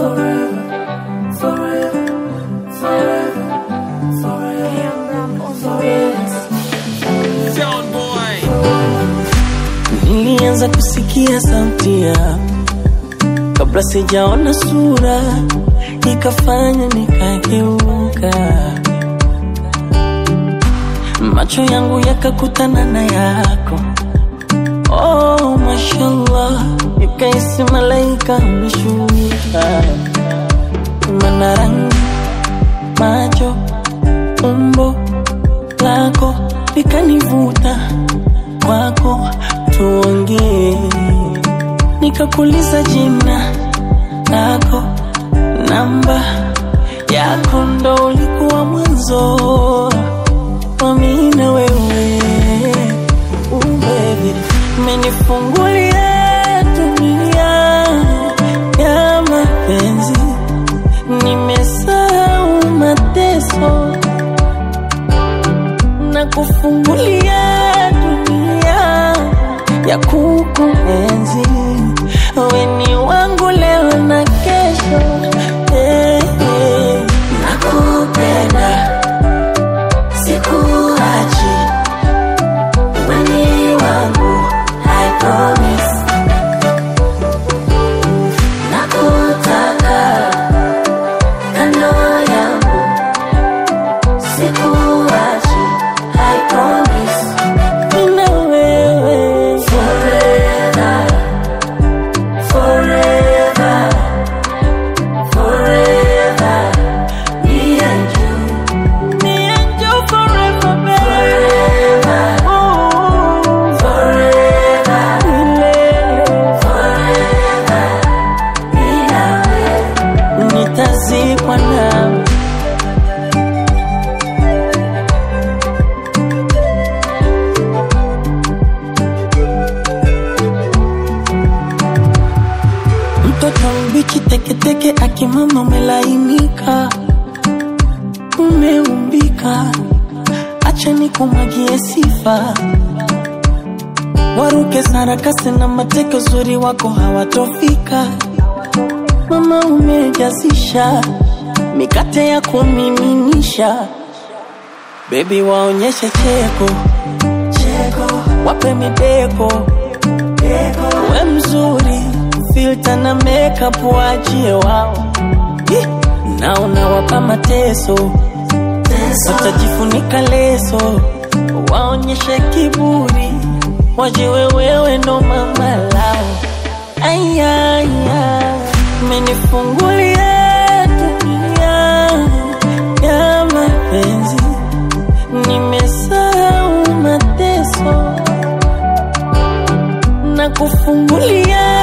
Nilianza kusikia sauti yako kabla sijaona sura, ikafanya nikageuka, macho yangu yakakutana na yako. Oh mashallah, nikaisi malaika umeshuka, mana rangi, macho, umbo lako likanivuta kwako, tuongee. Nikakuuliza jina lako, namba yako, ndo ulikuwa mwanzo wa mimi na wewe. Baby, umenifungulia dunia ya mapenzi, nimesahau mateso na kufungulia dunia ya kukuenzi. Wewe ni wangu leo na kesho, nakupenda, sikuachi, wewe ni wangu, I promise. Nakutaka kando yangu, sikuachi, I promise. Nina wewe forever, forever, forever. Me and you forever, forever. Oh, forever, forever. Nina wewe, nitazikwa nawe. Mtoto mbichi teke teke, akimama umelainika, umeumbika, acha nikumwagie sifa. Waruke sarakasi na mateke, uzuri wako hawatofika. Mama umejazisha mikate ya kumiminisha, baby waonyeshe cheko, wape mideko, we mzuri, filter na makeup waachie wao. Naona wapa mateso, watajifunika leso, waonyeshe kiburi, wajiwe wewe ndo mama lao. Ayaya, umenifungulia dunia ya mapenzi, nimesahau mateso na kufungulia